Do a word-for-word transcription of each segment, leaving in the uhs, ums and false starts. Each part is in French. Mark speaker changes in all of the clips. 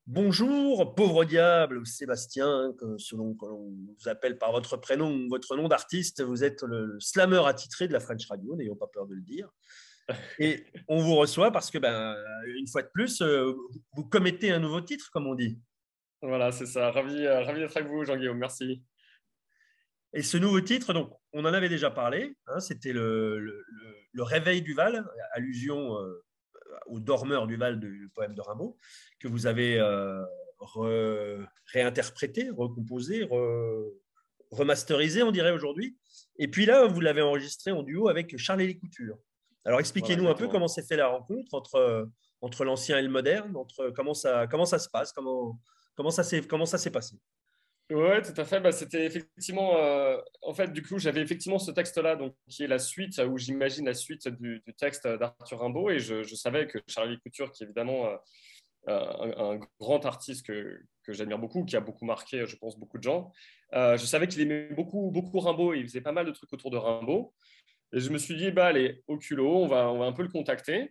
Speaker 1: Bonjour, pauvre diable, Sébastien, que- selon que l'on vous appelle par votre prénom, votre nom d'artiste, vous êtes le slammer attitré de la French Radio, n'ayons pas peur de le dire. Et on vous reçoit parce que, ben, une fois de plus, euh, vous commettez un nouveau titre, comme on dit.
Speaker 2: Voilà, c'est ça. Ravi, euh, ravi d'être avec vous, Jean-Guillaume. Merci.
Speaker 1: Et ce nouveau titre, donc, on en avait déjà parlé, hein, c'était le, le- le- le Réveil du Val, allusion euh, au dormeur du Val du poème de Rimbaud, que vous avez euh, re- réinterprété, recomposé, re- remasterisé, on dirait aujourd'hui. Et puis là, vous l'avez enregistré en duo avec Charles-Élie Couture. Alors
Speaker 2: Voilà,
Speaker 1: expliquez-nous un peu comment
Speaker 2: exactement.
Speaker 1: s'est fait la rencontre entre, entre l'ancien et le moderne, entre comment ça, comment ça se passe, comment, comment ça s'est, comment ça s'est passé.
Speaker 2: Ouais, tout à fait. Bah, c'était effectivement, euh, en fait, du coup, j'avais effectivement ce texte-là, donc qui est la suite, où j'imagine la suite du, du texte d'Arthur Rimbaud, et je, je savais que Charlie Couture, qui est évidemment euh, un, un grand artiste que, que j'admire beaucoup, qui a beaucoup marqué, je pense, beaucoup de gens, euh, je savais qu'il aimait beaucoup, beaucoup Rimbaud, et il faisait pas mal de trucs autour de Rimbaud. Et je me suis dit, bah allez, au culot, on va, on va un peu le contacter.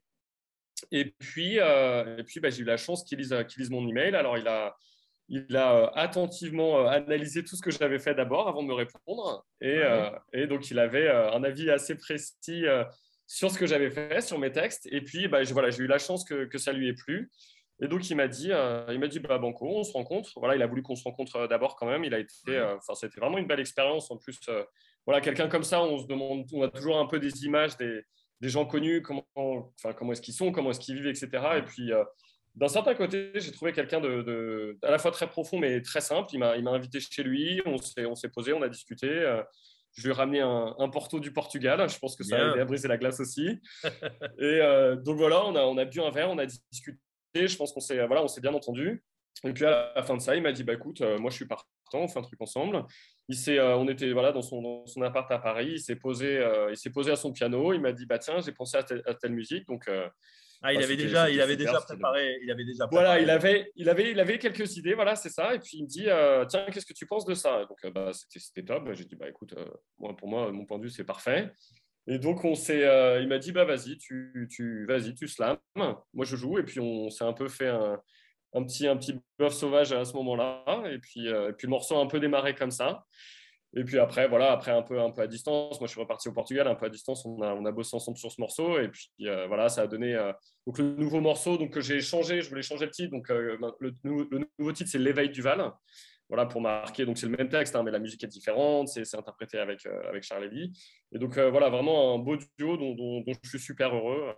Speaker 2: Et puis, euh, et puis bah, j'ai eu la chance qu'il lise, qu'il lise mon email. Alors, il a, il a euh, attentivement euh, analysé tout ce que j'avais fait d'abord avant de me répondre. Et,
Speaker 1: Ouais.
Speaker 2: euh, et donc, il avait euh, un avis assez précis euh, sur ce que j'avais fait, sur mes textes. Et puis, bah, je- voilà, j'ai eu la chance que, que ça lui ait plu. Et donc, il m'a dit, euh, il m'a dit bah, Banco, on se rencontre. Voilà, il a voulu qu'on se rencontre euh, d'abord quand même. Il a été,
Speaker 1: Ouais.
Speaker 2: euh, enfin, c'était vraiment une belle expérience. En plus, euh, voilà, quelqu'un comme ça, on se demande, on a toujours un peu des images des, des gens connus, comment, enfin, comment est-ce qu'ils sont, comment est-ce qu'ils vivent, et cetera. Et
Speaker 1: Ouais.
Speaker 2: puis, euh, d'un certain côté, j'ai trouvé quelqu'un de, de- à la fois très profond, mais très simple. Il m'a, il m'a invité chez lui, on s'est, on s'est posé, on a discuté. Euh, je lui ai ramené un, un Porto du Portugal. Je pense que ça a aidé à
Speaker 1: Bien.
Speaker 2: briser la glace aussi. Et euh, donc voilà, on a, on a bu un verre, on a discuté. Je pense qu'on s'est, voilà, on s'est bien entendu. Et puis à la fin de ça, il m'a dit, bah écoute, euh, moi je suis partant, on fait un truc ensemble. Il s'est, euh, on était voilà dans son, dans son appart à Paris. Il s'est posé, euh, il s'est posé à son piano. Il m'a dit, bah tiens, j'ai pensé à, telle- à telle musique. Donc euh,
Speaker 1: Ah, il
Speaker 2: bah,
Speaker 1: avait
Speaker 2: c'était,
Speaker 1: déjà, il
Speaker 2: c'était
Speaker 1: avait
Speaker 2: super.
Speaker 1: déjà
Speaker 2: C'était le-
Speaker 1: préparé, il avait déjà
Speaker 2: Voilà,
Speaker 1: préparé
Speaker 2: il
Speaker 1: le.
Speaker 2: avait, il avait, il avait quelques idées, voilà, c'est ça. Et puis il me dit, euh, tiens, qu'est-ce que tu penses de ça? Donc euh, bah, c'était, c'était top. J'ai dit, bah écoute, euh, moi, pour moi, mon point de vue, c'est parfait. Et donc, on s'est, euh, il m'a dit, bah vas-y, tu, tu, vas-y, tu slams. Moi, je joue. Et puis, on s'est un peu fait un, un petit, un petit bœuf sauvage à ce moment-là. Et puis, euh, et puis, le morceau a un peu démarré comme ça. Et puis après, voilà, après un peu, un peu à distance. Moi, je suis reparti au Portugal, un peu à distance. On a, on a bossé ensemble sur ce morceau. Et puis, euh, voilà, ça a donné euh, donc le nouveau morceau donc, que j'ai changé. Je voulais changer le titre. Donc, euh, le, le nouveau titre, c'est L'éveil du Val. Voilà, pour marquer. Donc, c'est le même texte, hein, mais la musique est différente. C'est, c'est interprété avec, euh, avec Charles Lévy. Et donc, euh, voilà, vraiment un beau duo dont, dont, dont je suis super heureux.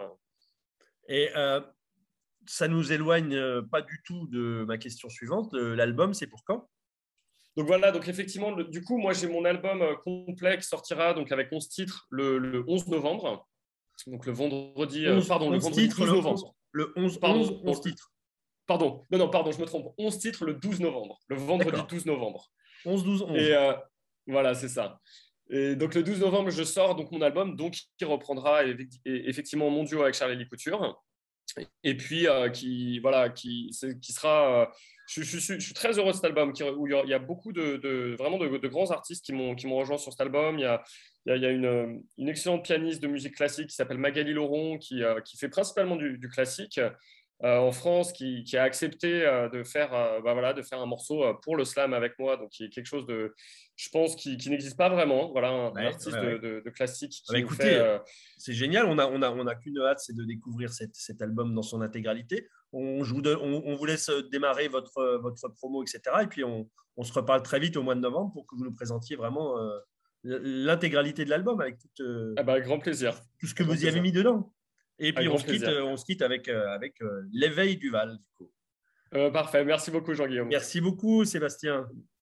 Speaker 1: Et euh, ça nous éloigne euh, pas du tout de ma question suivante. Euh, L'album, c'est pour quand?
Speaker 2: Donc, voilà, donc effectivement, le- du coup, moi, j'ai mon album euh, complet qui sortira donc avec onze titres le, le onze novembre. Donc, le vendredi, euh,
Speaker 1: onze
Speaker 2: pardon, le
Speaker 1: onze
Speaker 2: vendredi
Speaker 1: titres,
Speaker 2: douze
Speaker 1: le onze,
Speaker 2: novembre.
Speaker 1: le onze onze
Speaker 2: Pardon,
Speaker 1: onze titres.
Speaker 2: pardon, non, non, pardon, je me trompe. Onze titres le douze novembre, le vendredi
Speaker 1: D'accord.
Speaker 2: douze novembre.
Speaker 1: Onze douze
Speaker 2: Et
Speaker 1: onze.
Speaker 2: euh, voilà, c'est ça. Et donc le douze novembre, je sors donc mon album, donc qui reprendra effectivement mon duo avec Charlie Couture. Et puis euh, qui voilà, qui, qui sera. Euh, je, je, suis, je, suis très heureux de cet album qui, où il y a beaucoup de, de vraiment de, de, grands artistes qui m'ont qui m'ont rejoint sur cet album. Il y a, il y a, il y a une, une, excellente pianiste de musique classique qui s'appelle Magali Laurent qui, euh, qui fait principalement du, du classique. Euh, en France, qui, qui, a accepté euh, de, faire, euh, bah voilà, de faire un morceau euh, pour le slam avec moi, donc qui est quelque chose de, je pense, qui, qui n'existe pas vraiment. Voilà, un, un
Speaker 1: Ouais,
Speaker 2: artiste
Speaker 1: ouais,
Speaker 2: de,
Speaker 1: ouais.
Speaker 2: de, de, classique
Speaker 1: Ah bah
Speaker 2: qui nous fait.
Speaker 1: écoutez,
Speaker 2: Euh...
Speaker 1: c'est génial. On a, on a, on a qu'une hâte, c'est de découvrir cet, cet album dans son intégralité. On, je vous donne- on, on vous laisse démarrer votre, votre promo, et cetera. Et puis on, on se reparle très vite au mois de novembre pour que vous nous présentiez vraiment euh, l'intégralité de l'album avec tout, euh,
Speaker 2: Ah bah, grand plaisir,
Speaker 1: tout ce que
Speaker 2: un grand
Speaker 1: vous y avez
Speaker 2: plaisir,
Speaker 1: mis dedans. Et
Speaker 2: un
Speaker 1: puis on
Speaker 2: grand
Speaker 1: se quitte,
Speaker 2: plaisir.
Speaker 1: euh, on se quitte avec, euh, avec euh, l'éveil du Val, du coup.
Speaker 2: Euh, parfait, merci beaucoup Jean-Guillaume.
Speaker 1: Merci beaucoup, Sébastien.